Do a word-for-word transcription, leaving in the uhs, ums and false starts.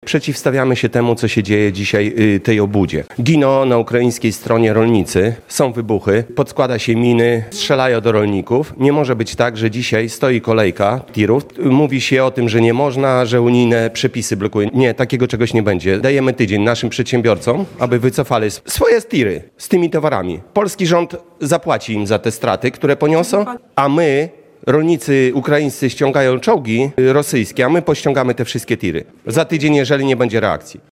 Przeciwstawiamy się temu, co się dzieje dzisiaj tej obłudzie. Giną na ukraińskiej stronie rolnicy, są wybuchy, podkłada się miny, strzelają do rolników. Nie może być tak, że dzisiaj stoi kolejka tirów. Mówi się o tym, że nie można, że unijne przepisy blokują. Nie, takiego czegoś nie będzie. Dajemy tydzień naszym przedsiębiorcom, aby wycofali swoje tiry z tymi towarami. Polski rząd zapłaci im za te straty, które poniosą, a my... Rolnicy ukraińscy ściągają czołgi rosyjskie, a my pościągamy te wszystkie tiry. Za tydzień, jeżeli nie będzie reakcji.